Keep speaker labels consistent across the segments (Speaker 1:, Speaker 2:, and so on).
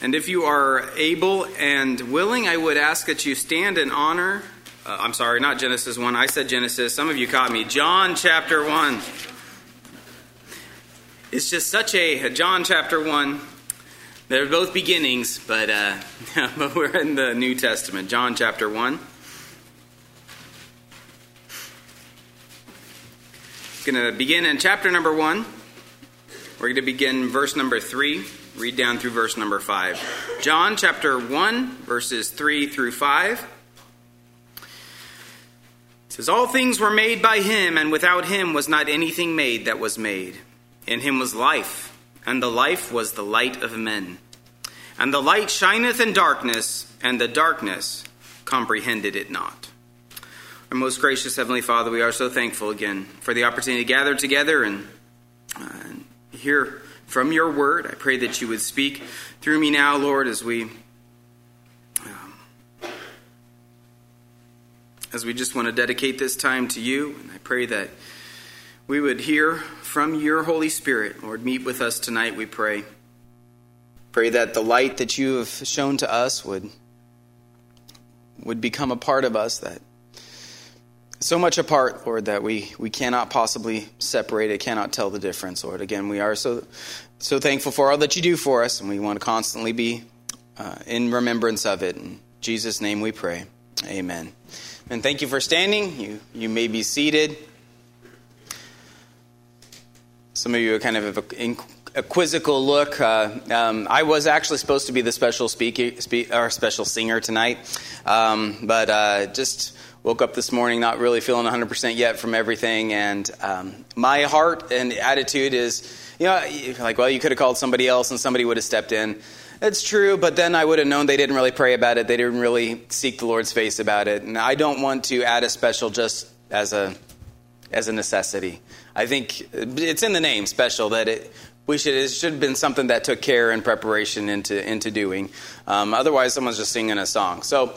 Speaker 1: And if you are able and willing, I would ask that you stand in honor. I'm sorry, not Genesis 1. I said Genesis. Some of you caught me. John chapter 1. It's just such a John chapter 1. They're both beginnings, but we're in the New Testament. John chapter 1. Going to begin in chapter number 1. We're going to begin verse number 3. Read down through verse number 5. John chapter 1, verses 3 through 5. It says, "All things were made by him, and without him was not anything made that was made. In him was life, and the life was the light of men. And the light shineth in darkness, and the darkness comprehended it not." Our most gracious Heavenly Father, we are so thankful again for the opportunity to gather together and hear from your word. I pray that you would speak through me now, Lord, as we just want to dedicate this time to you. And I pray that we would hear from your Holy Spirit. Lord, meet with us tonight, we pray. Pray that the light that you have shown to us would become a part of us, that so much apart, Lord, that we cannot possibly separate it, cannot tell the difference, Lord. Again, we are so thankful for all that you do for us, and we want to constantly be in remembrance of it. In Jesus' name we pray. Amen. And thank you for standing. You may be seated. Some of you kind of have a quizzical look. I was actually supposed to be the special special singer tonight, but just woke up this morning not really feeling 100% yet from everything, and my heart and attitude is, like, well, you could have called somebody else and somebody would have stepped in. It's true, but then I would have known they didn't really pray about it. They didn't really seek the Lord's face about it, and I don't want to add a special just as a necessity. I think it's in the name, special, that it should have been something that took care and preparation into doing. Otherwise, someone's just singing a song. So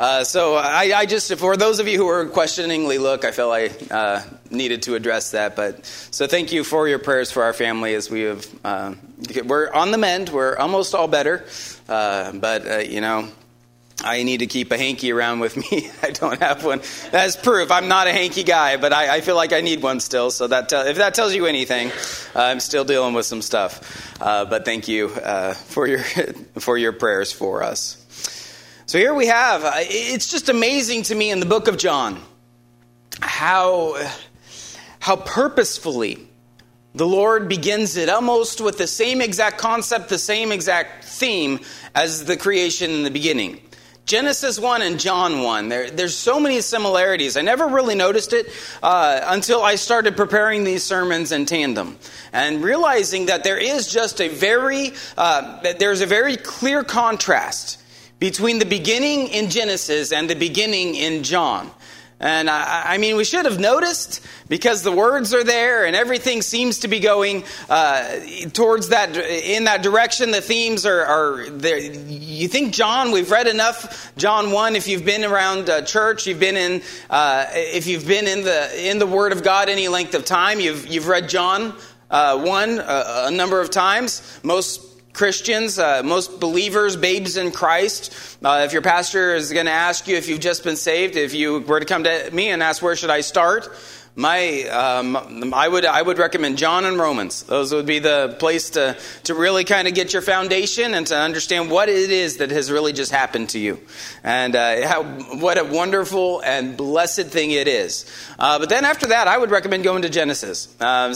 Speaker 1: I just, for those of you who are questioningly look, I felt I needed to address that. But so thank you for your prayers for our family as we have. We're on the mend. We're almost all better. But I need to keep a hanky around with me. I don't have one. That's proof. I'm not a hanky guy, but I feel like I need one still. So if that tells you anything, I'm still dealing with some stuff. But thank you for your prayers for us. So here we have. It's just amazing to me in the book of John how purposefully the Lord begins it, almost with the same exact concept, the same exact theme as the creation in the beginning. Genesis 1 and John 1, there's so many similarities. I never really noticed it until I started preparing these sermons in tandem and realizing that there is just there's a very clear contrast between the beginning in Genesis and the beginning in John. And I mean, we should have noticed because the words are there and everything seems to be going towards that, in that direction. The themes are there. You think we've read enough John 1. If you've been around church, you've been if you've been in the Word of God any length of time, you've read John 1 a number of times. Most Christians, most believers, babes in Christ, if your pastor is going to ask you if you've just been saved, if you were to come to me and ask where should I start, I would recommend John and Romans. Those would be the place to really kind of get your foundation and to understand what it is that has really just happened to you, and what a wonderful and blessed thing it is. But then after that, I would recommend going to Genesis.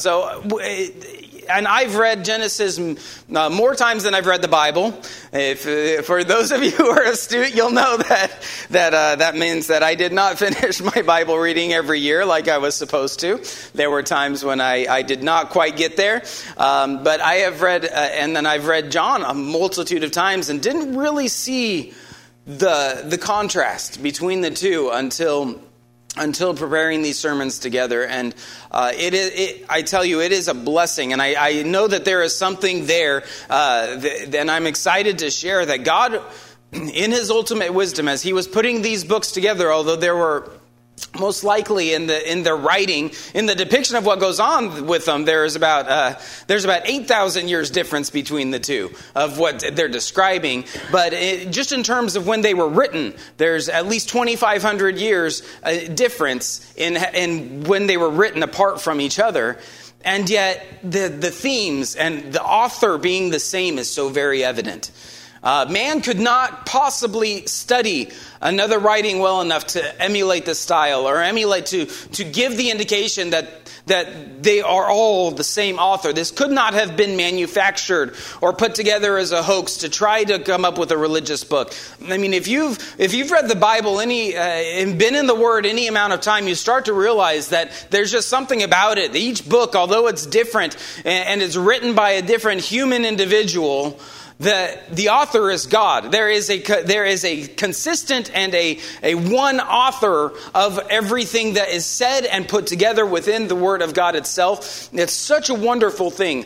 Speaker 1: And I've read Genesis more times than I've read the Bible. For those of you who are astute, you'll know that means that I did not finish my Bible reading every year like I was supposed to. There were times when I did not quite get there. But I have read, and then I've read John a multitude of times and didn't really see the contrast between the two until preparing these sermons together. And I tell you, it is a blessing. And I know that there is something there, and I'm excited to share that God, in his ultimate wisdom, as he was putting these books together, although there were most likely in their writing, in the depiction of what goes on with them, there's about 8,000 years difference between the two of what they're describing. But just in terms of when they were written, there's at least 2,500 years difference in when they were written apart from each other. And yet the themes and the author being the same is so very evident. Man could not possibly study another writing well enough to emulate the style or emulate to give the indication that they are all the same author. This could not have been manufactured or put together as a hoax to try to come up with a religious book. I mean, if you've read the Bible and been in the Word any amount of time, you start to realize that there's just something about it. Each book, although it's different and it's written by a different human individual, the author is God. There is a consistent and a one author of everything that is said and put together within the Word of God itself. It's such a wonderful thing.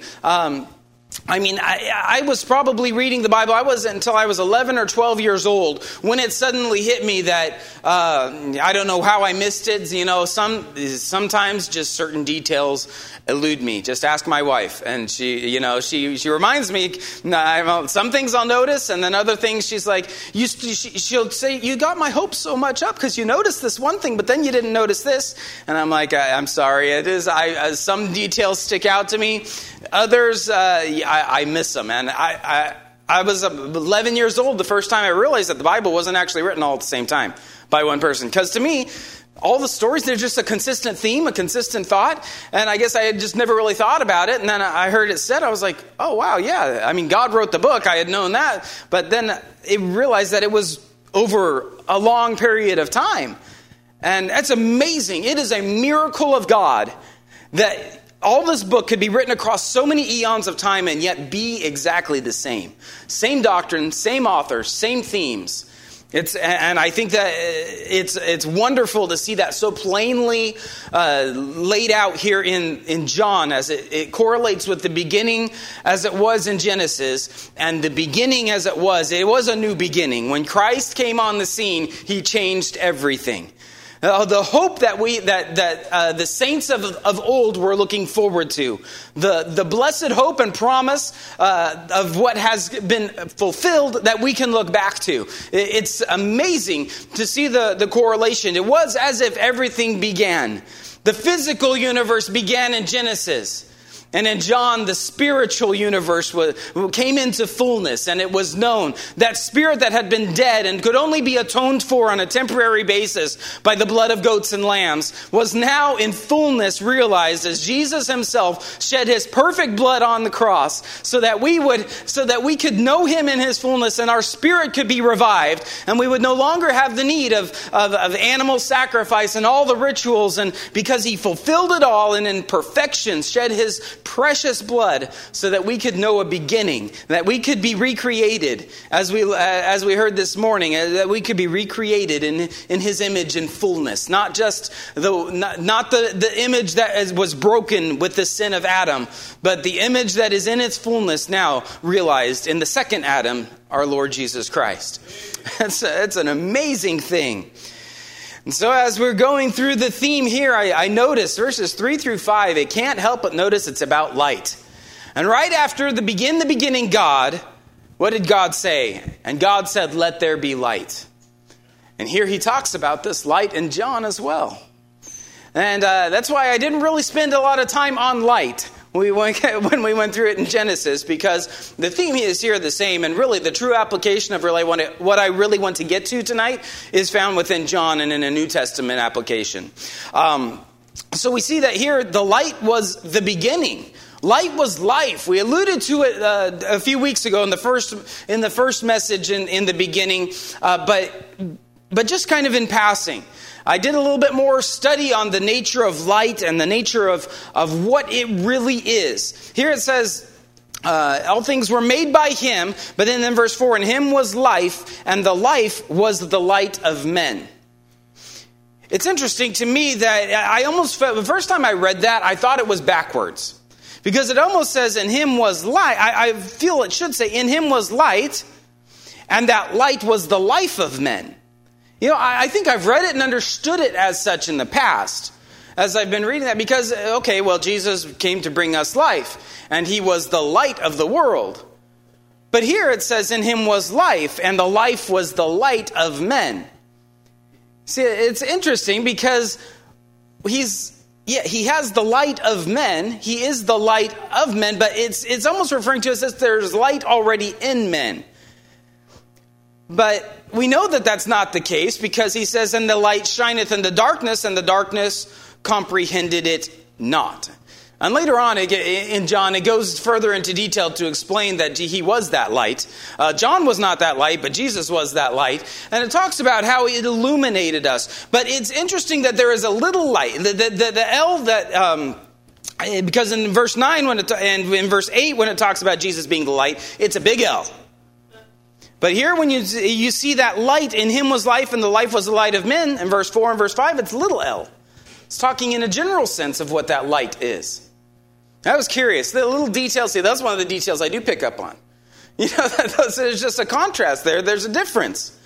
Speaker 1: I was probably reading the Bible. I wasn't until I was 11 or 12 years old when it suddenly hit me that I don't know how I missed it. You know, sometimes just certain details elude me. Just ask my wife, and she reminds me. Some things I'll notice, and then other things she's like, she'll say, "You got my hopes so much up because you noticed this one thing, but then you didn't notice this." And I'm like, "I'm sorry. It is. Some details stick out to me. Others, I miss them." And I was 11 years old the first time I realized that the Bible wasn't actually written all at the same time by one person. Because to me, all the stories, they're just a consistent theme, a consistent thought. And I guess I had just never really thought about it. And then I heard it said, I was like, oh, wow, yeah. I mean, God wrote the book. I had known that. But then I realized that it was over a long period of time. And that's amazing. It is a miracle of God that all this book could be written across so many eons of time and yet be exactly the same. Same doctrine, same author, same themes. And I think that it's wonderful to see that so plainly laid out here in John, as it correlates with the beginning as it was in Genesis, and the beginning as it was a new beginning. When Christ came on the scene, he changed everything. The hope that the saints of old were looking forward to, the blessed hope and promise of what has been fulfilled that we can look back to. It's amazing to see the correlation. It was as if everything began. The physical universe began in Genesis. And in John, the spiritual universe came into fullness, and it was known that spirit that had been dead and could only be atoned for on a temporary basis by the blood of goats and lambs was now in fullness realized as Jesus himself shed his perfect blood on the cross so that we could know him in his fullness and our spirit could be revived, and we would no longer have the need of animal sacrifice and all the rituals, and because he fulfilled it all and in perfection shed his precious blood so that we could know a beginning, that we could be recreated, as we heard this morning, that we could be recreated in his image in fullness, not just the image that was broken with the sin of Adam, but the image that is in its fullness now realized in the second Adam, our Lord Jesus Christ. It's an amazing thing. And so as we're going through the theme here, I notice verses 3 through 5, it can't help but notice it's about light. And right after the beginning God, what did God say? And God said, let there be light. And here he talks about this light in John as well. And that's why I didn't really spend a lot of time on light when we went through it in Genesis, because the theme is here the same, and really the true application of what I really want to get to tonight is found within John and in a New Testament application. So we see that here the light was the beginning. Light was life. We alluded to it a few weeks ago in the first message in the beginning, but just kind of in passing. I did a little bit more study on the nature of light and the nature of what it really is. Here it says, all things were made by him, but then in verse 4, in him was life, and the life was the light of men. It's interesting to me that I almost felt, the first time I read that, I thought it was backwards. Because it almost says, in him was light. I feel it should say, in him was light, and that light was the life of men. I think I've read it and understood it as such in the past, as I've been reading that, because, okay, well, Jesus came to bring us life, and he was the light of the world. But here it says, in him was life, and the life was the light of men. See, it's interesting because he has the light of men. He is the light of men, but it's almost referring to us as there's light already in men. But we know that that's not the case, because he says, and the light shineth in the darkness, and the darkness comprehended it not. And later on in John, it goes further into detail to explain that he was that light. John was not that light, but Jesus was that light. And it talks about how it illuminated us. But it's interesting that there is a little light. The L that... because in verse 9 and in verse 8, when it talks about Jesus being the light, it's a big L. But here when you see that light, in him was life, and the life was the light of men, in verse 4 and verse 5, it's little L. It's talking in a general sense of what that light is. I was curious. The little details, see, that's one of the details I do pick up on. There's just a contrast there. There's a difference.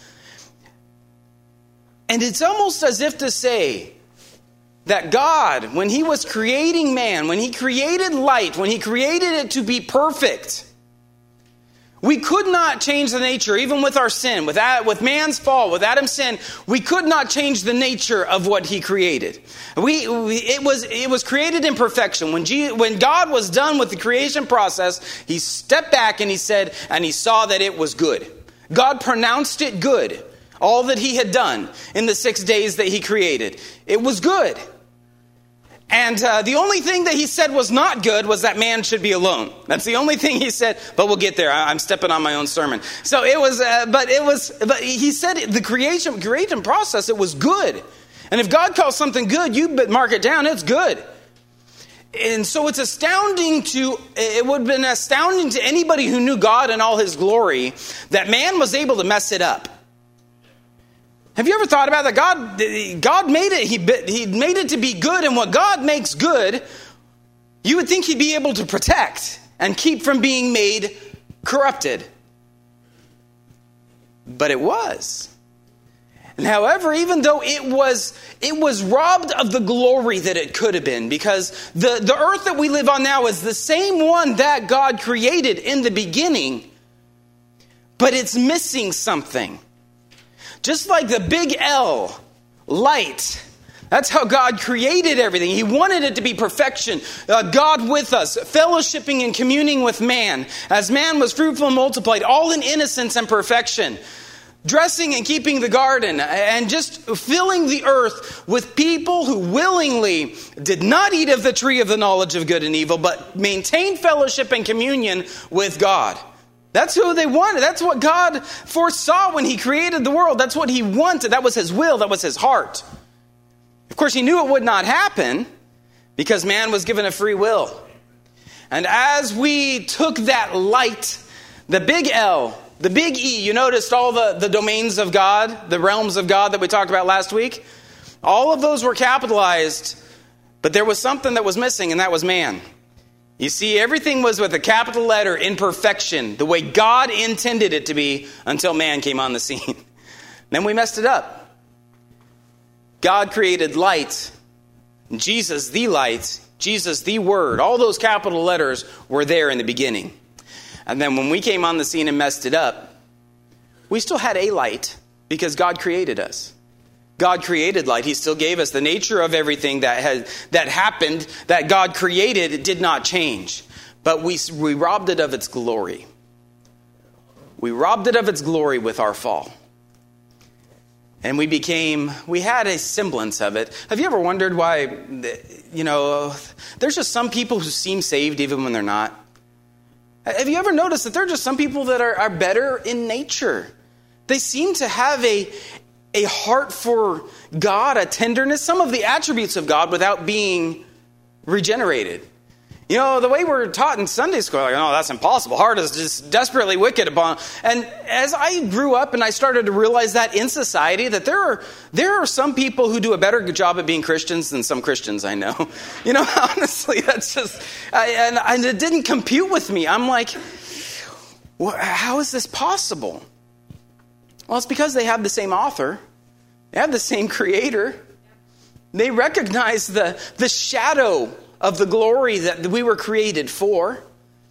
Speaker 1: And it's almost as if to say that God, when he was creating man, when he created light, when he created it to be perfect, we could not change the nature, even with our sin, with man's fall, with Adam's sin. We could not change the nature of what he created. It was created in perfection. When God was done with the creation process, he stepped back and he said, and he saw that it was good. God pronounced it good, all that he had done in the 6 days that he created. It was good. And the only thing that he said was not good was that man should be alone. That's the only thing he said. But we'll get there. I'm stepping on my own sermon. So it was, but he said the creation process, it was good. And if God calls something good, you mark it down. It's good. And so it would have been astounding to anybody who knew God in all his glory that man was able to mess it up. Have you ever thought about that? God made it. He made it to be good, and what God makes good, you would think he'd be able to protect and keep from being made corrupted. But it was. And however, even though it was robbed of the glory that it could have been, because the earth that we live on now is the same one that God created in the beginning, but it's missing something. Just like the big L, light. That's how God created everything. He wanted it to be perfection. God with us, fellowshipping and communing with man. As man was fruitful and multiplied, all in innocence and perfection. Dressing and keeping the garden, and just filling the earth with people who willingly did not eat of the tree of the knowledge of good and evil, but maintained fellowship and communion with God. That's who they wanted. That's what God foresaw when he created the world. That's what he wanted. That was his will. That was his heart. Of course, he knew it would not happen because man was given a free will. And as we took that light, the big L, the big E, you noticed all the domains of God, the realms of God that we talked about last week? All of those were capitalized, but there was something that was missing, and that was man. You see, everything was with a capital letter in perfection, the way God intended it to be until man came on the scene. Then we messed it up. God created light. Jesus, the light. Jesus, the word. All those capital letters were there in the beginning. And then when we came on the scene and messed it up, we still had a light because God created us. God created light. He still gave us the nature of everything that happened, that God created. It did not change. But we robbed it of its glory. We robbed it of its glory with our fall. And we had a semblance of it. Have you ever wondered why, there's just some people who seem saved even when they're not? Have you ever noticed that there are just some people that are better in nature? They seem to have a heart for God, a tenderness, some of the attributes of God without being regenerated. The way we're taught in Sunday school, that's impossible. Heart is just desperately wicked upon. And as I grew up and I started to realize that in society, that there are some people who do a better job at being Christians than some Christians I know. Honestly, that's just, and it didn't compute with me. I'm like, how is this possible? Well, it's because they have the same author. They have the same creator. They recognize the shadow of the glory that we were created for.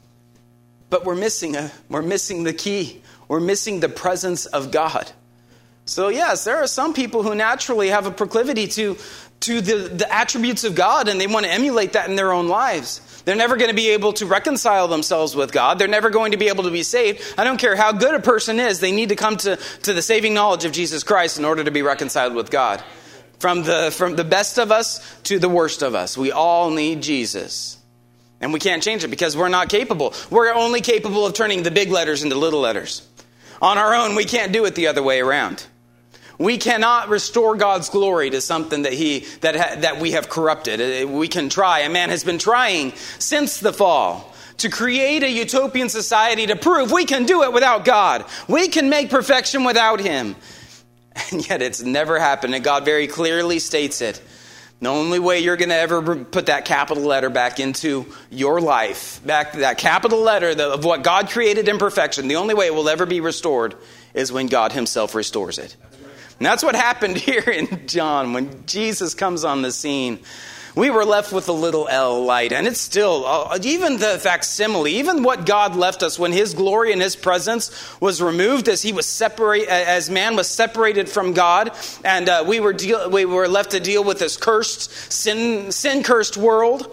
Speaker 1: But we're missing the key. We're missing the presence of God. So yes, there are some people who naturally have a proclivity to the attributes of God, and they want to emulate that in their own lives. They're never going to be able to reconcile themselves with God. They're never going to be able to be saved. I don't care how good a person is. They need to come to the saving knowledge of Jesus Christ in order to be reconciled with God. From the best of us to the worst of us, we all need Jesus. And we can't change it because we're not capable. We're only capable of turning the big letters into little letters. On our own, we can't do it the other way around. We cannot restore God's glory to something that we have corrupted. We can try. And man has been trying since the fall to create a utopian society to prove we can do it without God. We can make perfection without Him. And yet it's never happened. And God very clearly states it. The only way you're going to ever put that capital letter back into your life, back that capital letter of what God created in perfection, the only way it will ever be restored is when God Himself restores it. And that's what happened here in John when Jesus comes on the scene. We were left with a little L light, and it's still, even the facsimile, even what God left us when His glory and His presence was removed as man was separated from God, and we were left to deal with this cursed, sin-cursed world.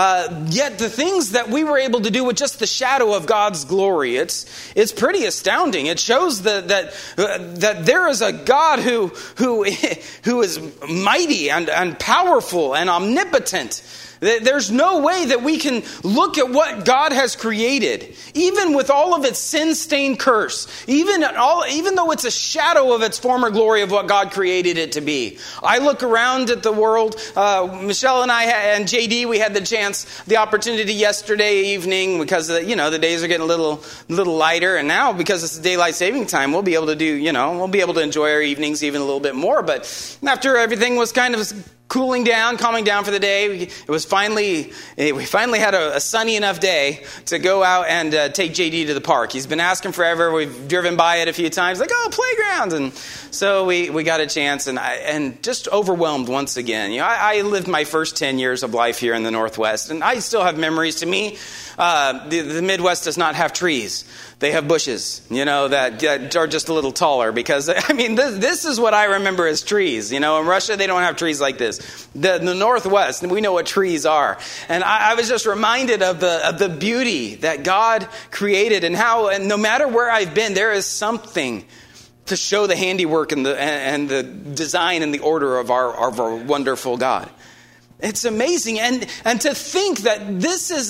Speaker 1: Yet the things that we were able to do with just the shadow of God's glory, it's pretty astounding. It shows that there is a God who is mighty and powerful and omnipotent. There's no way that we can look at what God has created, even with all of its sin-stained curse, even though it's a shadow of its former glory of what God created it to be. I look around at the world. Michelle and I and JD, we had the opportunity yesterday evening because the days are getting a little lighter, and now because it's daylight saving time, we'll be able to enjoy our evenings even a little bit more. But after everything was kind of calming down for the day, we finally had a sunny enough day to go out and take JD to the park. He's been asking forever. We've driven by it a few times, like, oh, playground. And so we got a chance, and just overwhelmed once again. I lived my first 10 years of life here in the Northwest, and I still have memories. To me, the Midwest does not have trees. They have bushes, that are just a little taller because, this is what I remember as trees. In Russia, they don't have trees like this. The Northwest, we know what trees are. And I was just reminded of the beauty that God created and how, and no matter where I've been, there is something to show the handiwork and the design and the order of our wonderful God. It's amazing. And to think that this is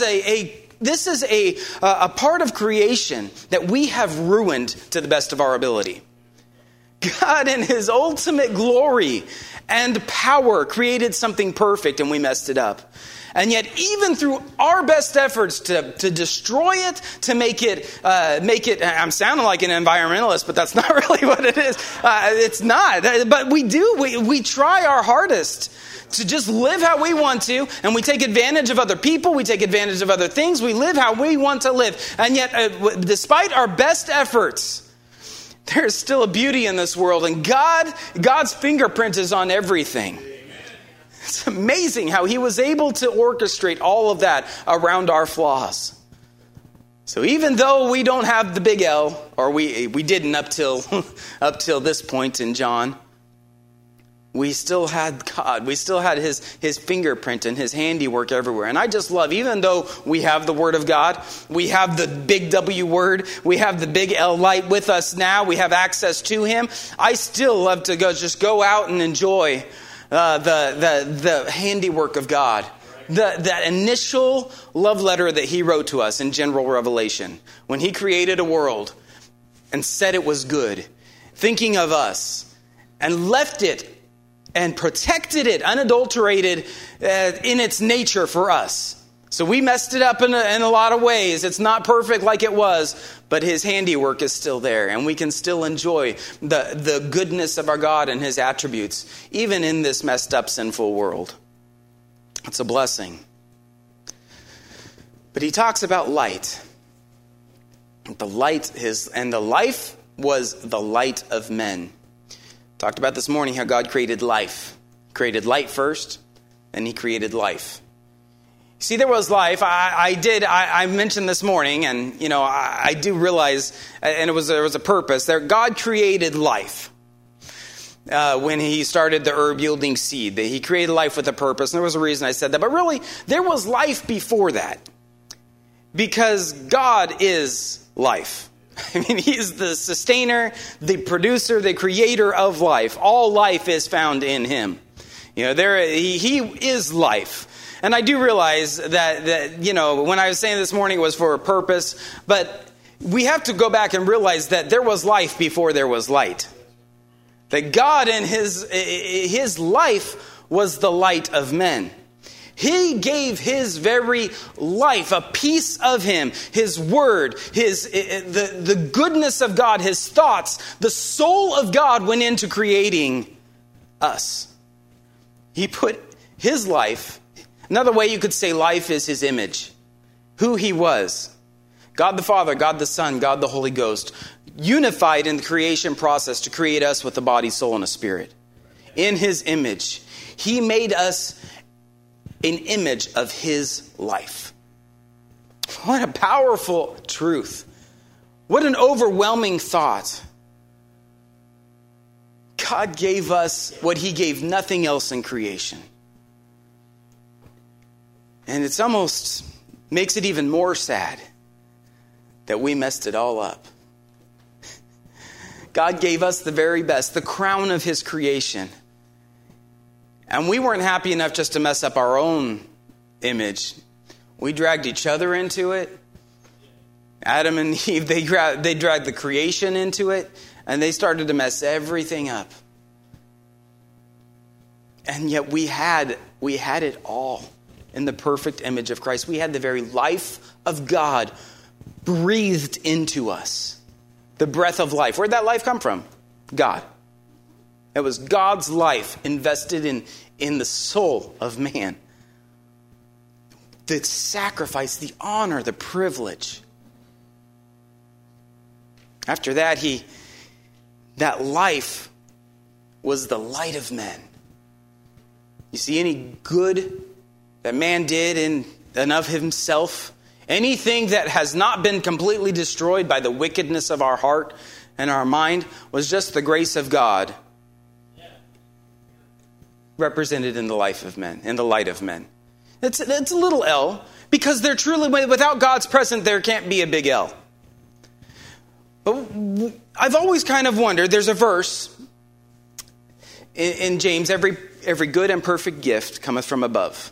Speaker 1: a part of creation that we have ruined to the best of our ability. God in His ultimate glory and power created something perfect, and we messed it up. And yet, even through our best efforts to destroy it, to make it, I'm sounding like an environmentalist, but that's not really what it is. It's not. But we try our hardest to just live how we want to, and we take advantage of other people, we take advantage of other things, we live how we want to live. And yet, despite our best efforts, there is still a beauty in this world, and God's fingerprint is on everything. It's amazing how He was able to orchestrate all of that around our flaws. So even though we don't have the big L, or we didn't up till this point in John, we still had God. We still had His fingerprint and His handiwork everywhere. And I just love, even though we have the Word of God, we have the big W word, we have the big L light with us now, we have access to Him, I still love to go out and enjoy the handiwork of God. That initial love letter that He wrote to us in general revelation, when He created a world and said it was good, thinking of us, and left it and protected it, unadulterated in its nature for us. So we messed it up in a lot of ways. It's not perfect like it was, but His handiwork is still there, and we can still enjoy the goodness of our God and His attributes, even in this messed up, sinful world. It's a blessing. But He talks about light. The light and the life was the light of men. Talked about this morning how God created life. Created light first, and he created life. See, there was life. I mentioned this morning, and I do realize, and there was a purpose there. God created life when he started the herb yielding seed. That he created life with a purpose, and there was a reason I said that. But really, there was life before that, because God is life. I mean, he is the sustainer, the producer, the creator of life. All life is found in him. He is life. And I do realize that when I was saying this morning it was for a purpose, but we have to go back and realize that there was life before there was light. That God in his life was the light of men. He gave his very life, a piece of him, his word, the goodness of God, his thoughts, the soul of God went into creating us. He put his life, another way you could say life is his image, who he was. God the Father, God the Son, God the Holy Ghost, unified in the creation process to create us with a body, soul, and a spirit. In his image, he made us an image of his life. What a powerful truth. What an overwhelming thought. God gave us what he gave nothing else in creation. And it's almost makes it even more sad that we messed it all up. God gave us the very best, the crown of his creation. And we weren't happy enough just to mess up our own image. We dragged each other into it. Adam and Eve, they dragged the creation into it. And they started to mess everything up. And yet we had it all in the perfect image of Christ. We had the very life of God breathed into us. The breath of life. Where'd that life come from? God. It was God's life invested in the soul of man. The sacrifice, the honor, the privilege. After that, that life was the light of men. You see, any good that man did and of himself, anything that has not been completely destroyed by the wickedness of our heart and our mind, was just the grace of God represented in the life of men, in the light of men. It's a little L, because they're truly, without God's presence, there can't be a big L. But I've always kind of wondered, there's a verse in James, every good and perfect gift cometh from above.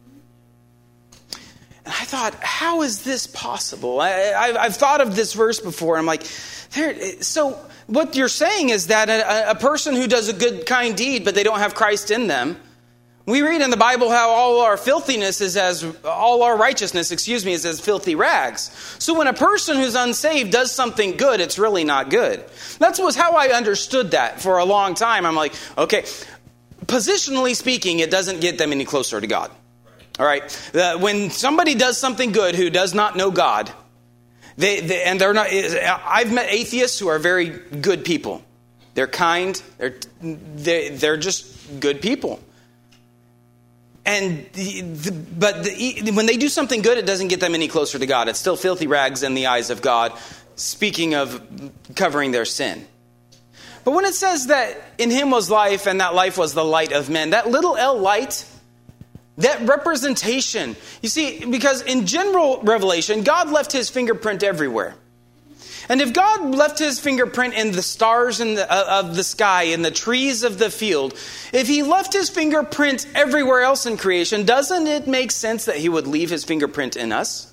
Speaker 1: And I thought, how is this possible? I've thought of this verse before, and I'm like, so what you're saying is that a person who does a good, kind deed, but they don't have Christ in them, we read in the Bible how all our righteousness is as filthy rags. So when a person who's unsaved does something good, it's really not good. That was how I understood that for a long time. I'm like, okay, positionally speaking, it doesn't get them any closer to God. All right. When somebody does something good who does not know God, and they're not. I've met atheists who are very good people. They're kind. They're just good people. When they do something good, it doesn't get them any closer to God. It's still filthy rags in the eyes of God. Speaking of covering their sin. But when it says that in him was life, and that life was the light of men, that little L light. That representation, you see, because in general revelation, God left his fingerprint everywhere. And if God left his fingerprint in the stars of the sky, in the trees of the field, if he left his fingerprint everywhere else in creation, doesn't it make sense that he would leave his fingerprint in us?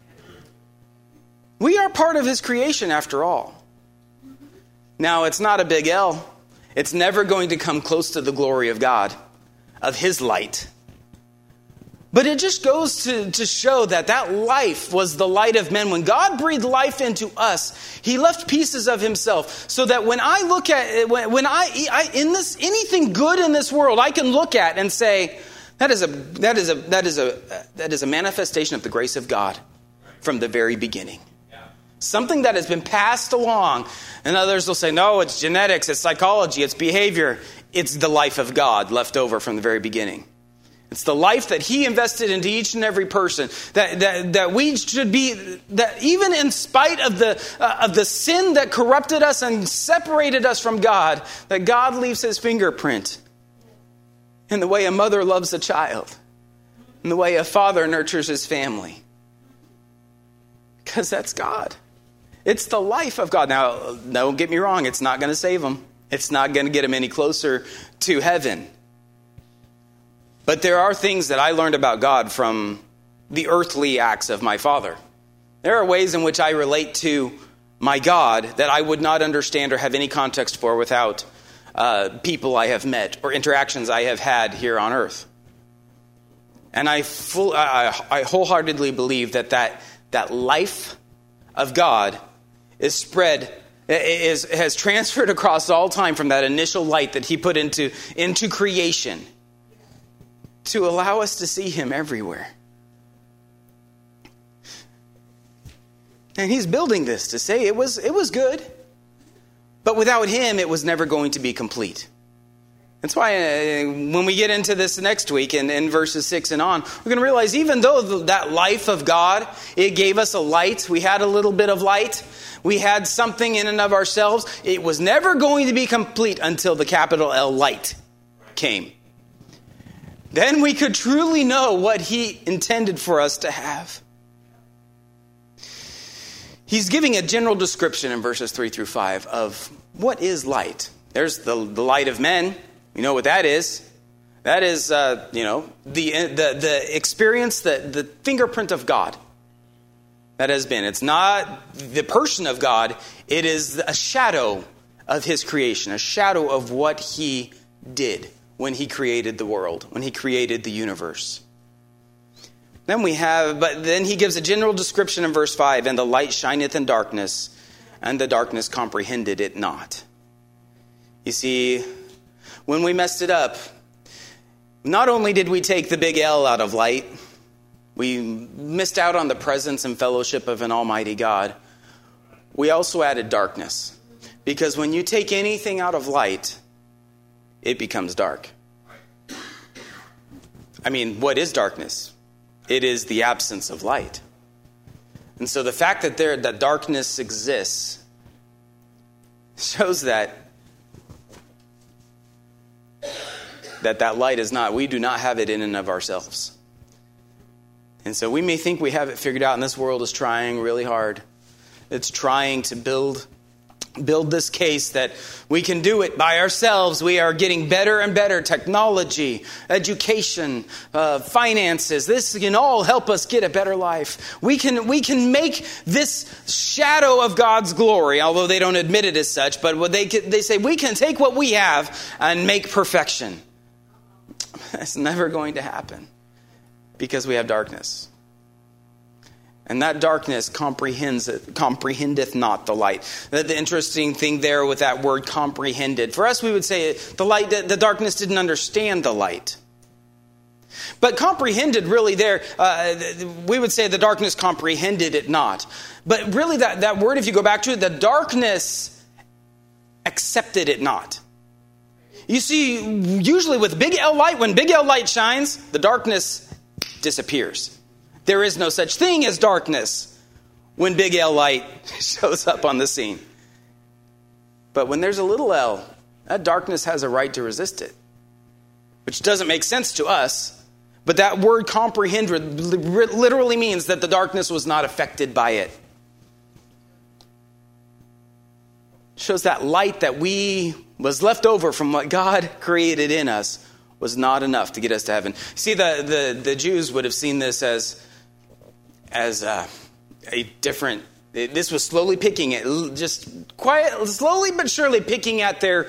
Speaker 1: We are part of his creation after all. Now, it's not a big L. It's never going to come close to the glory of God, of his light. But it just goes to show that life was the light of men. When God breathed life into us, he left pieces of himself. So that when I look at it, when I in this anything good in this world, I can look at and say, that is a manifestation of the grace of God from the very beginning. Something that has been passed along. And others will say, no, it's genetics, it's psychology, it's behavior. It's the life of God left over from the very beginning. It's the life that he invested into each and every person. That we should be, that even in spite of the sin that corrupted us and separated us from God, that God leaves his fingerprint in the way a mother loves a child, in the way a father nurtures his family. Because that's God. It's the life of God. Now, don't get me wrong, it's not going to save them. It's not going to get them any closer to heaven. But there are things that I learned about God from the earthly acts of my father. There are ways in which I relate to my God that I would not understand or have any context for without people I have met or interactions I have had here on earth. And I wholeheartedly believe that life of God is spread, has transferred across all time from that initial light that he put into creation to allow us to see him everywhere. And he's building this to say it was good, but without him it was never going to be complete. That's why when we get into this next week in verses 6 and on, we're going to realize even though that life of God, it gave us a light, we had a little bit of light, we had something in and of ourselves, it was never going to be complete until the capital L light came. Then we could truly know what he intended for us to have. He's giving a general description in verses 3 through 5 of what is light. There's the light of men. You know what that is. That is, the experience, the fingerprint of God. That has been. It's not the person of God. It is a shadow of his creation, a shadow of what he did when he created the world, when he created the universe. Then he gives a general description in verse 5, and the light shineth in darkness, and the darkness comprehended it not. You see, when we messed it up, not only did we take the big L out of light, we missed out on the presence and fellowship of an almighty God. We also added darkness. Because when you take anything out of light, it becomes dark. I mean, what is darkness? It is the absence of light. And so the fact that darkness exists shows that light is not, we do not have it in and of ourselves. And so we may think we have it figured out, and this world is trying really hard. It's trying to build this case that we can do it by ourselves. We are getting better and better. Technology, education, finances. This can all help us get a better life. We can make this shadow of God's glory, although they don't admit it as such. But they say we can take what we have and make perfection. That's never going to happen because we have darkness. And that darkness comprehendeth not the light. The interesting thing there with that word comprehended. For us, we would say the darkness didn't understand the light. But comprehended really there, we would say the darkness comprehended it not. But really that word, if you go back to it, the darkness accepted it not. You see, usually with big L light, when big L light shines, the darkness disappears. There is no such thing as darkness when big L light shows up on the scene. But when there's a little L, that darkness has a right to resist it. Which doesn't make sense to us. But that word comprehend literally means that the darkness was not affected by it. It shows that light that was left over from what God created in us was not enough to get us to heaven. See, the Jews would have seen this as a different. This was slowly picking at, slowly but surely picking at their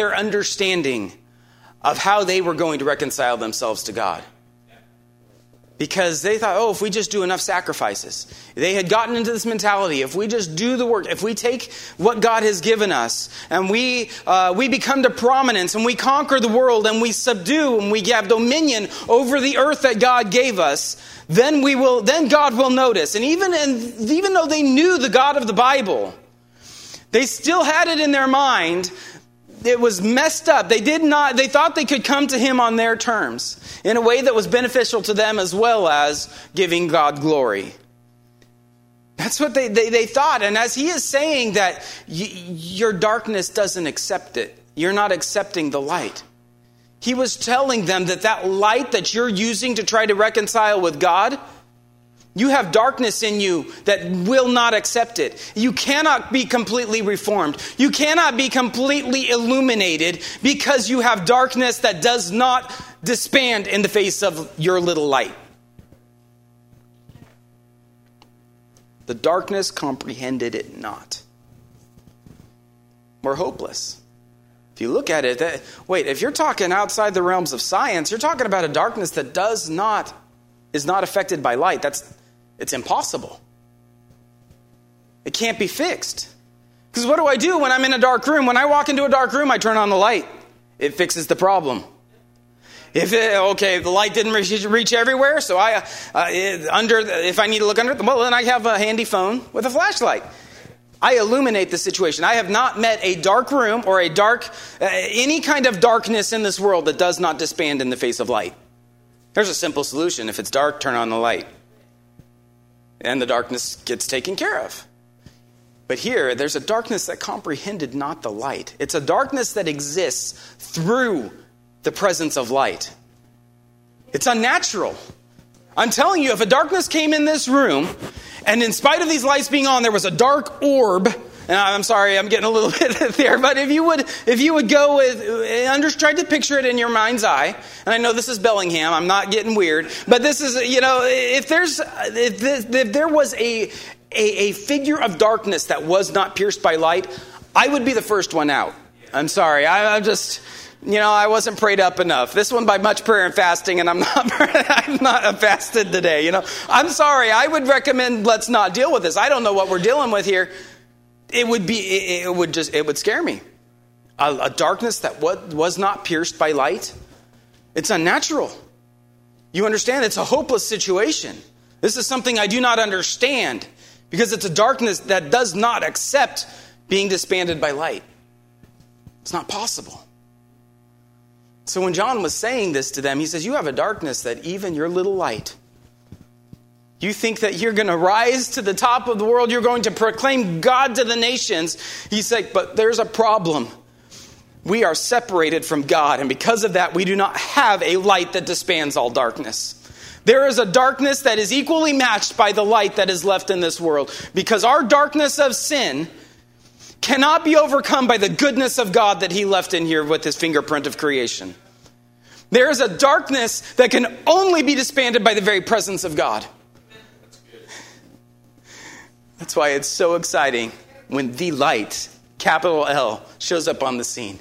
Speaker 1: understanding of how they were going to reconcile themselves to God. Because they thought, if we just do enough sacrifices. They had gotten into this mentality. If we just do the work, if we take what God has given us, and we become to prominence, and we conquer the world, and we subdue, and we have dominion over the earth that God gave us, then God will notice. And even though they knew the God of the Bible, they still had it in their mind. It was messed up. They thought they could come to him on their terms in a way that was beneficial to them as well as giving God glory. That's what they thought. And as he is saying that your darkness doesn't accept it, you're not accepting the light. He was telling them that light that you're using to try to reconcile with God, you have darkness in you that will not accept it. You cannot be completely reformed. You cannot be completely illuminated because you have darkness that does not disband in the face of your little light. The darkness comprehended it not. We're hopeless. If you look at it, if you're talking outside the realms of science, you're talking about a darkness that is not affected by light. It's impossible. It can't be fixed. Because what do I do when I'm in a dark room? When I walk into a dark room, I turn on the light. It fixes the problem. If the light didn't reach everywhere, so if I need to look under it, well, then I have a handy phone with a flashlight. I illuminate the situation. I have not met a dark room or any kind of darkness in this world that does not disband in the face of light. There's a simple solution. If it's dark, turn on the light. And the darkness gets taken care of. But here, there's a darkness that comprehended not the light. It's a darkness that exists through the presence of light. It's unnatural. I'm telling you, if a darkness came in this room, and in spite of these lights being on, there was a dark orb, and I'm sorry, I'm getting a little bit there, but if you would go with, try to picture it in your mind's eye, and I know this is Bellingham, I'm not getting weird, but this is, if there was a figure of darkness that was not pierced by light, I would be the first one out. I'm sorry, I'm just, I wasn't prayed up enough. This one by much prayer and fasting, and I'm not fasted today. I'm sorry. I would recommend let's not deal with this. I don't know what we're dealing with here. It would scare me. A darkness that was not pierced by light. It's unnatural. You understand? It's a hopeless situation. This is something I do not understand because it's a darkness that does not accept being disbanded by light. It's not possible. So when John was saying this to them, he says, you have a darkness that even your little light, you think that you're going to rise to the top of the world, you're going to proclaim God to the nations. He's like, but there's a problem. We are separated from God, and because of that, we do not have a light that disbands all darkness. There is a darkness that is equally matched by the light that is left in this world, because our darkness of sin cannot be overcome by the goodness of God that he left in here with his fingerprint of creation. There is a darkness that can only be disbanded by the very presence of God. That's why it's so exciting when the light, capital L, shows up on the scene.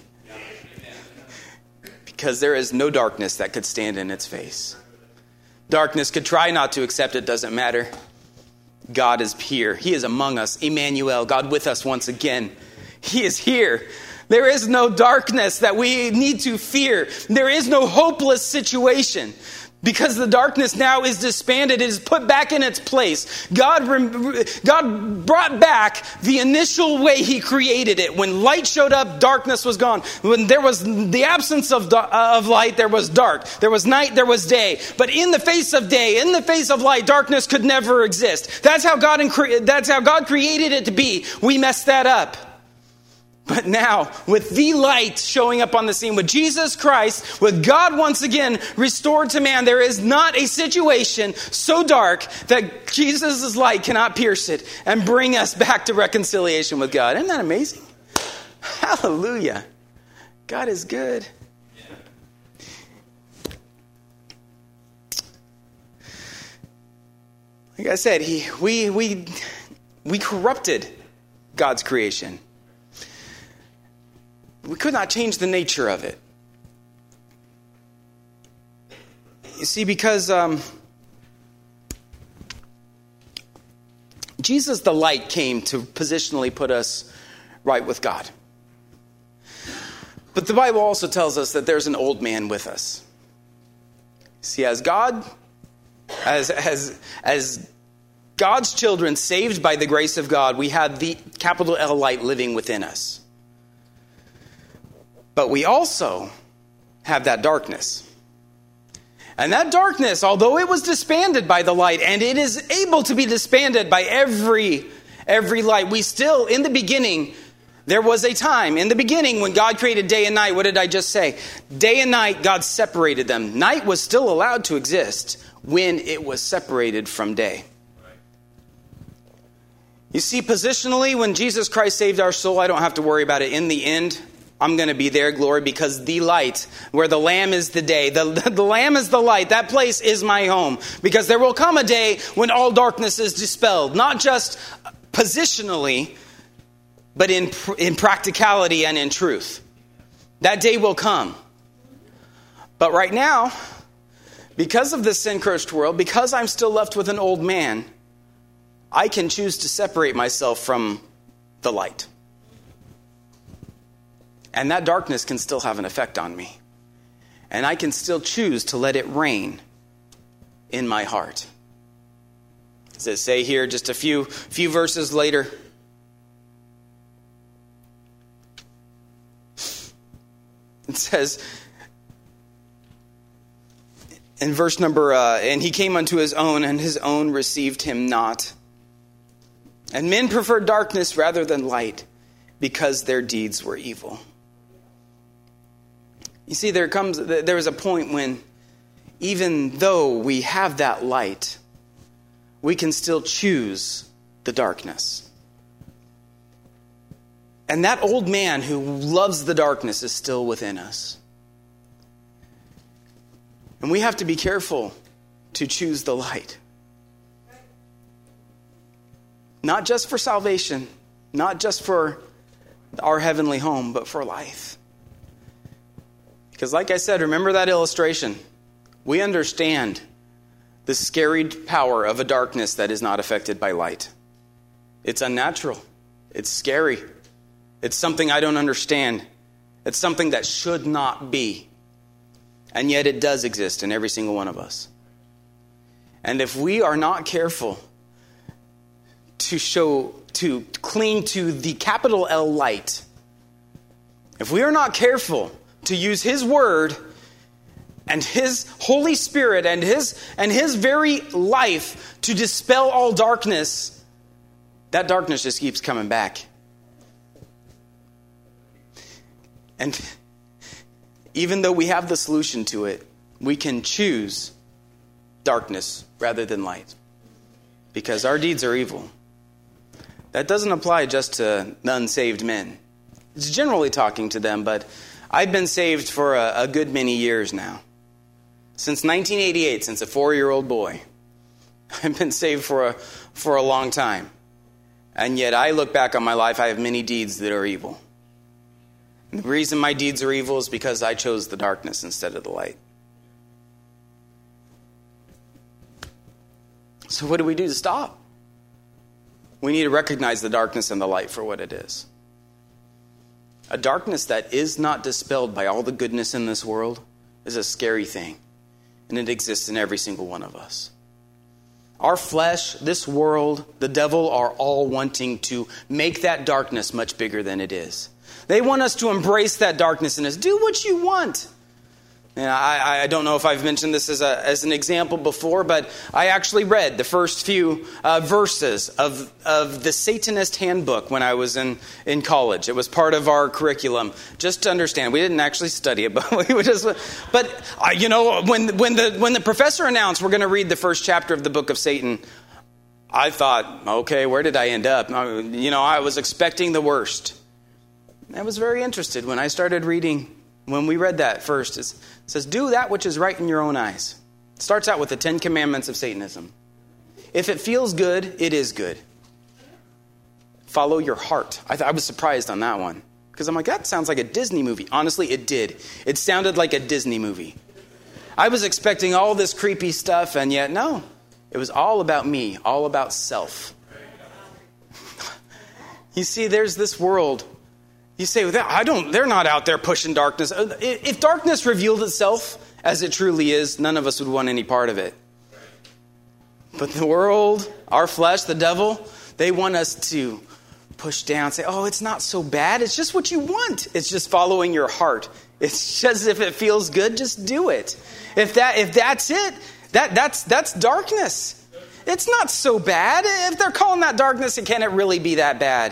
Speaker 1: Because there is no darkness that could stand in its face. Darkness could try not to accept it, doesn't matter. God is here. He is among us. Emmanuel, God with us once again. He is here. There is no darkness that we need to fear. There is no hopeless situation. Because the darkness now is disbanded, it is put back in its place. God brought back the initial way he created it. When light showed up, darkness was gone. When there was the absence of light, there was dark. There was night, there was day. But in the face of day, in the face of light, darkness could never exist. That's how God created it to be. We messed that up. But now, with the light showing up on the scene, with Jesus Christ, with God once again restored to man, there is not a situation so dark that Jesus' light cannot pierce it and bring us back to reconciliation with God. Isn't that amazing? Hallelujah. God is good. Like I said, we corrupted God's creation. We could not change the nature of it. You see, because Jesus, the light, came to positionally put us right with God. But the Bible also tells us that there's an old man with us. See, as God's children saved by the grace of God, we have the capital L light living within us. But we also have that darkness. And that darkness, although it was disbanded by the light, and it is able to be disbanded by every light, we still, in the beginning, there was a time, in the beginning, when God created day and night. What did I just say? Day and night, God separated them. Night was still allowed to exist when it was separated from day. You see, positionally, when Jesus Christ saved our soul, I don't have to worry about it. In the end, I'm going to be there, glory, because the light, where the Lamb is the day, the Lamb is the light, that place is my home. Because there will come a day when all darkness is dispelled, not just positionally, but in practicality and in truth. That day will come. But right now, because of this sin-cursed world, because I'm still left with an old man, I can choose to separate myself from the light. And that darkness can still have an effect on me. And I can still choose to let it reign in my heart. Does it say here just a few verses later? It says in verse number, and he came unto his own, and his own received him not. And men preferred darkness rather than light, because their deeds were evil. You see, there is a point when, even though we have that light, we can still choose the darkness. And that old man who loves the darkness is still within us. And we have to be careful to choose the light. Not just for salvation, not just for our heavenly home, but for life. Because like I said, remember that illustration. We understand the scary power of a darkness that is not affected by light. It's unnatural. It's scary. It's something I don't understand. It's something that should not be. And yet it does exist in every single one of us. And if we are not careful to cling to the capital L light, if we are not careful to use His Word and His Holy Spirit and His very life to dispel all darkness, that darkness just keeps coming back. And even though we have the solution to it, we can choose darkness rather than light, because our deeds are evil. That doesn't apply just to unsaved men. It's generally talking to them, but I've been saved for a good many years now. Since 1988, since a 4-year-old boy. I've been saved for a long time. And yet I look back on my life, I have many deeds that are evil. And the reason my deeds are evil is because I chose the darkness instead of the light. So what do we do to stop? We need to recognize the darkness and the light for what it is. A darkness that is not dispelled by all the goodness in this world is a scary thing. And it exists in every single one of us. Our flesh, this world, the devil are all wanting to make that darkness much bigger than it is. They want us to embrace that darkness and do what you want. And I don't know if I've mentioned this as an example before, but I actually read the first few verses of the Satanist handbook when I was in college. It was part of our curriculum, just to understand. We didn't actually study it, but we would just. But when the professor announced we're going to read the first chapter of the book of Satan, I thought, okay, where did I end up? I was expecting the worst. I was very interested when I started reading. When we read that first, it says, do that which is right in your own eyes. It starts out with the 10 commandments of Satanism. If it feels good, it is good. Follow your heart. I was surprised on that one. Because I'm like, that sounds like a Disney movie. Honestly, it did. It sounded like a Disney movie. I was expecting all this creepy stuff, and yet, no. It was all about me, all about self. You see, there's this world. You say, they're not out there pushing darkness. If darkness revealed itself as it truly is, none of us would want any part of it. But the world, our flesh, the devil, they want us to push down, say, oh, it's not so bad. It's just what you want. It's just following your heart. It's just if it feels good, just do it. If that's it, that's darkness. It's not so bad. If they're calling that darkness, can it really be that bad?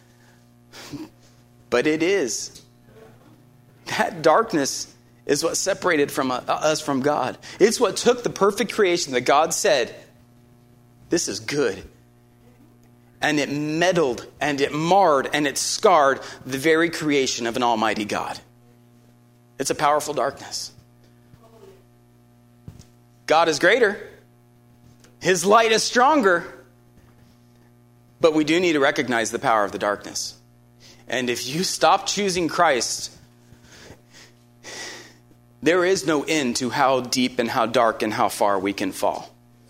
Speaker 1: But it is. That darkness is what separated us from God. It's what took the perfect creation that God said, this is good. And it meddled and it marred and it scarred the very creation of an almighty God. It's a powerful darkness. God is greater. His light is stronger. But we do need to recognize the power of the darkness. And if you stop choosing Christ, there is no end to how deep and how dark and how far we can fall.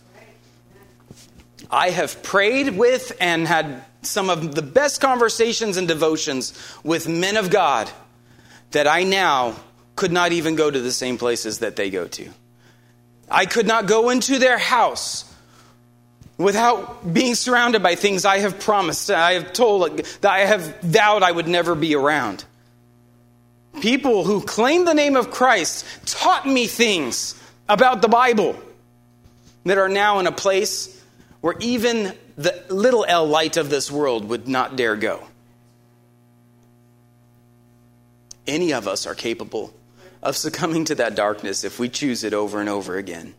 Speaker 1: I have prayed with and had some of the best conversations and devotions with men of God that I now could not even go to the same places that they go to. I could not go into their house without being surrounded by things I have promised, I have told, that I have vowed I would never be around. People who claim the name of Christ taught me things about the Bible that are now in a place where even the little L light of this world would not dare go. Any of us are capable of succumbing to that darkness if we choose it over and over again.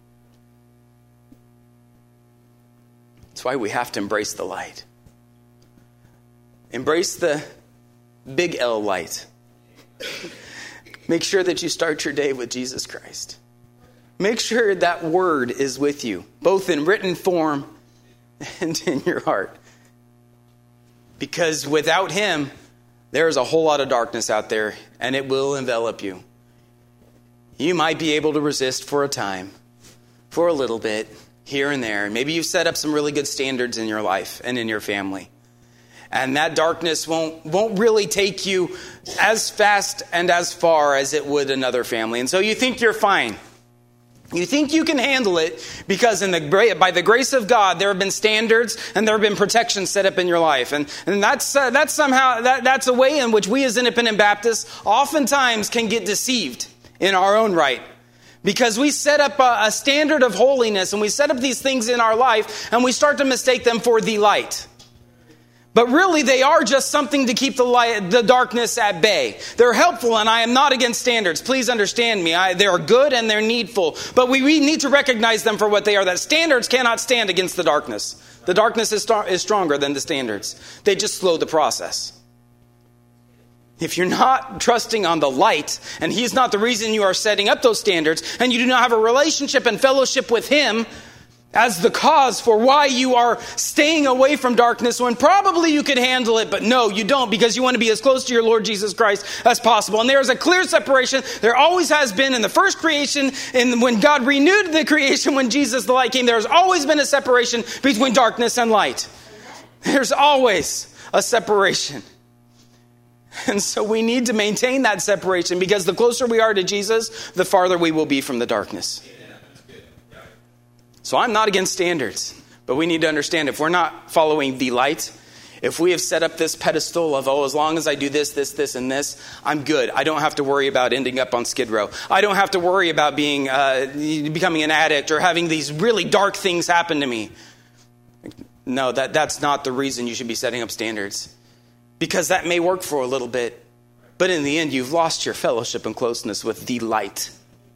Speaker 1: That's why we have to embrace the light. Embrace the big L light. Make sure that you start your day with Jesus Christ. Make sure that word is with you, both in written form and in your heart. Because without him, there is a whole lot of darkness out there, and it will envelop you. You might be able to resist for a time, for a little bit, here and there. Maybe you've set up some really good standards in your life and in your family. And that darkness won't really take you as fast and as far as it would another family. And so you think you're fine. You think you can handle it because by the grace of God, there have been standards and there have been protections set up in your life. And that's a way in which we as independent Baptists oftentimes can get deceived in our own right. Because we set up a standard of holiness and we set up these things in our life and we start to mistake them for the light. But really, they are just something to keep the darkness at bay. They're helpful, and I am not against standards. Please understand me. They are good and they're needful. But we need to recognize them for what they are. That standards cannot stand against the darkness. The darkness is stronger than the standards. They just slow the process. If you're not trusting on the light, and he's not the reason you are setting up those standards, and you do not have a relationship and fellowship with him as the cause for why you are staying away from darkness when probably you could handle it, but no, you don't, because you want to be as close to your Lord Jesus Christ as possible. And there is a clear separation. There always has been in the first creation, and when God renewed the creation, when Jesus the light came, there has always been a separation between darkness and light. There's always a separation. And so we need to maintain that separation, because the closer we are to Jesus, the farther we will be from the darkness. So I'm not against standards, but we need to understand if we're not following the light, if we have set up this pedestal of, as long as I do this, and this, I'm good. I don't have to worry about ending up on Skid Row. I don't have to worry about becoming an addict or having these really dark things happen to me. No, that's not the reason you should be setting up standards, because that may work for a little bit, but in the end, you've lost your fellowship and closeness with the light.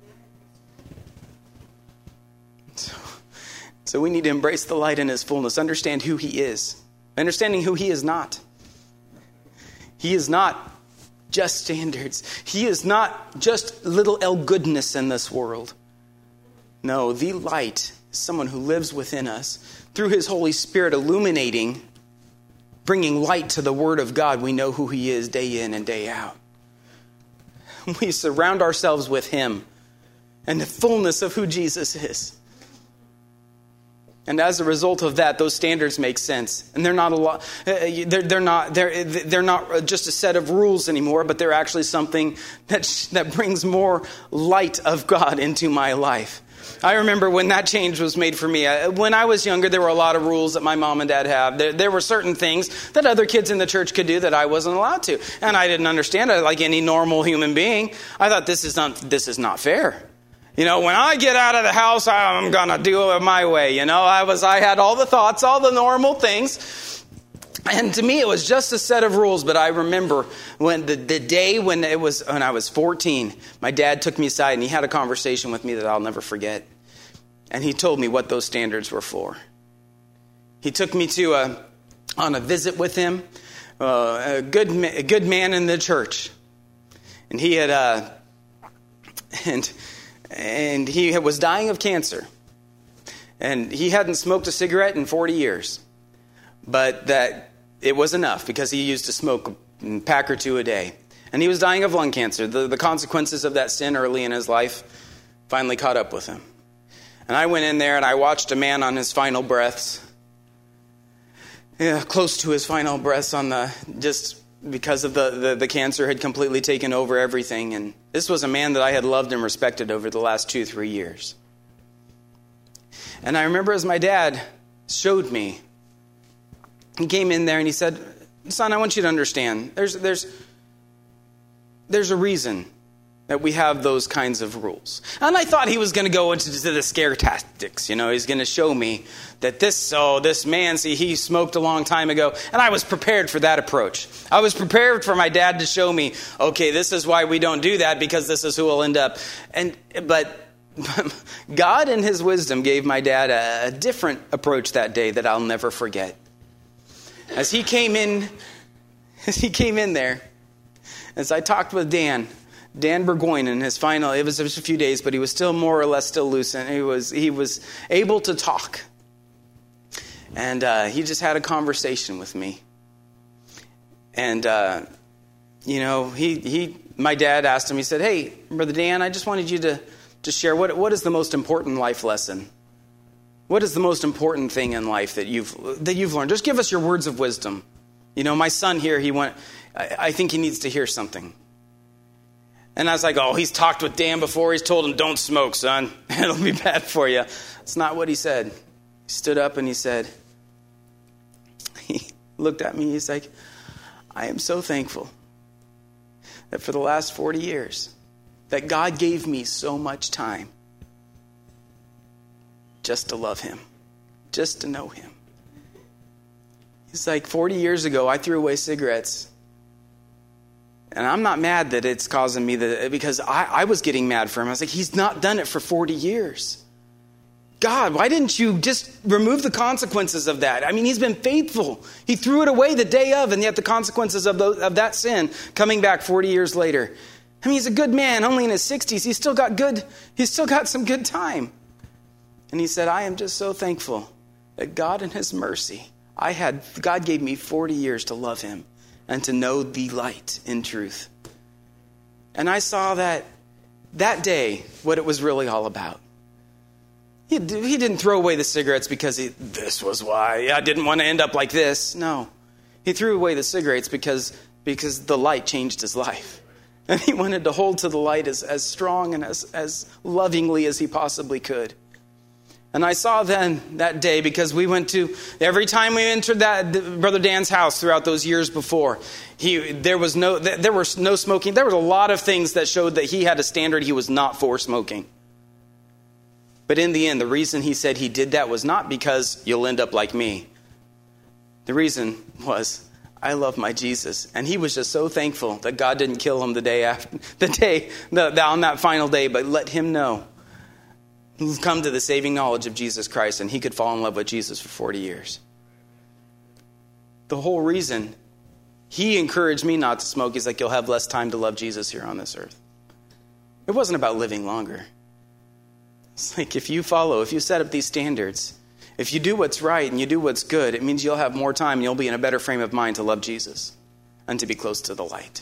Speaker 1: So we need to embrace the light in his fullness, understand who he is, understanding who he is not. He is not just standards. He is not just little L goodness in this world. No, the light is someone who lives within us through his Holy Spirit illuminating, bringing light to the Word of God. We know who he is day in and day out. We surround ourselves with him and the fullness of who Jesus is. And as a result of that, those standards make sense. And they're not a lot. They're not just a set of rules anymore, but they're actually something that brings more light of God into my life. I remember when that change was made for me. When I was younger, there were a lot of rules that my mom and dad have. There were certain things that other kids in the church could do that I wasn't allowed to. And I didn't understand it like any normal human being. I thought, this is not fair. When I get out of the house, I'm going to do it my way. I had all the thoughts, all the normal things. And to me, it was just a set of rules. But I remember when the day when I was 14, my dad took me aside and he had a conversation with me that I'll never forget. And he told me what those standards were for. He took me on a visit with him, a good man in the church. And he had, and he was dying of cancer. And he hadn't smoked a cigarette in 40 years. But that it was enough because he used to smoke a pack or two a day. And he was dying of lung cancer. The consequences of that sin early in his life finally caught up with him. And I went in there and I watched a man on his final breaths. Close to his final breaths just because of the cancer had completely taken over everything. And this was a man that I had loved and respected over the last 2-3 years. And I remember as my dad showed me, he came in there and he said, "Son, I want you to understand, there's a reason that we have those kinds of rules." And I thought he was going to go into the scare tactics. He's going to show me that this man, he smoked a long time ago. And I was prepared for that approach. I was prepared for my dad to show me, okay, this is why we don't do that, because this is who will end up. But God in his wisdom gave my dad a different approach that day that I'll never forget. As he came in there, as I talked with Dan Burgoyne in his final, it was just a few days, but he was still more or less still loose, and he was able to talk. And he just had a conversation with me. And, my dad asked him, he said, "Hey, Brother Dan, I just wanted you to share what is the most important life lesson? What is the most important thing in life that you've learned? Just give us your words of wisdom. My son here, I think he needs to hear something." And I was like, "Oh, he's talked with Dan before. He's told him, 'Don't smoke, son. It'll be bad for you.'" That's not what he said. He stood up and he looked at me. He's like, "I am so thankful that for the last 40 years that God gave me so much time just to love him, just to know him." He's like, 40 years ago, I threw away cigarettes. And I'm not mad that it's causing me because I was getting mad for him. I was like, he's not done it for 40 years. God, why didn't you just remove the consequences of that? I mean, he's been faithful. He threw it away the day of, and yet the consequences of that sin coming back 40 years later. I mean, he's a good man, only in his 60s. He's still got some good time. And he said, "I am just so thankful that God in his mercy, God gave me 40 years to love him and to know the light in truth." And I saw that day what it was really all about. He didn't throw away the cigarettes because this was why I didn't want to end up like this. No. He threw away the cigarettes because the light changed his life. And he wanted to hold to the light as strong and as lovingly as he possibly could. And I saw then that day, because every time we entered Brother Dan's house throughout those years before, there was no smoking. There was a lot of things that showed that he had a standard he was not for smoking. But in the end, the reason he said he did that was not because you'll end up like me. The reason was, I love my Jesus. And he was just so thankful that God didn't kill him on that final day, but let him know. He's come to the saving knowledge of Jesus Christ, and he could fall in love with Jesus for 40 years. The whole reason he encouraged me not to smoke is like, you'll have less time to love Jesus here on this earth. It wasn't about living longer. It's like if you set up these standards, if you do what's right and you do what's good, it means you'll have more time and you'll be in a better frame of mind to love Jesus and to be close to the light.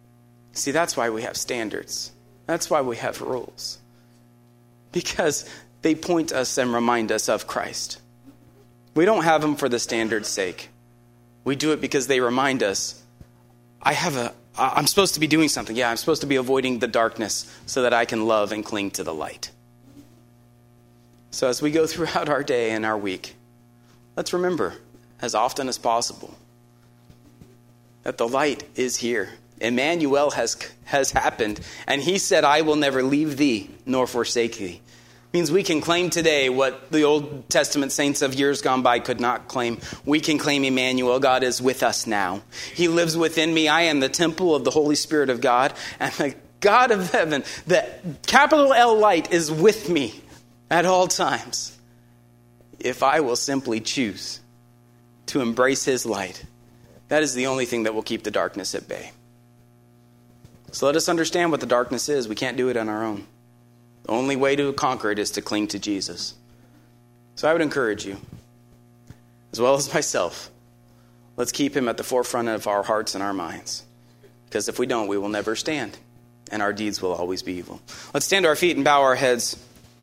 Speaker 1: See, that's why we have standards. That's why we have rules. Because they point us and remind us of Christ. We don't have them for the standard's sake. We do it because they remind us, I'm supposed to be doing something. Yeah, I'm supposed to be avoiding the darkness so that I can love and cling to the light. So as we go throughout our day and our week, let's remember as often as possible that the light is here. Emmanuel has happened, and he said, I will never leave thee nor forsake thee. Means we can claim today what the Old Testament saints of years gone by could not claim. We can claim Emmanuel. God is with us now. He lives within me. I am the temple of the Holy Spirit of God. And the God of heaven, the capital L light, is with me at all times. If I will simply choose to embrace his light, that is the only thing that will keep the darkness at bay. So let us understand what the darkness is. We can't do it on our own. The only way to conquer it is to cling to Jesus. So I would encourage you, as well as myself, let's keep him at the forefront of our hearts and our minds. Because if we don't, we will never stand, and our deeds will always be evil. Let's stand to our feet and bow our heads.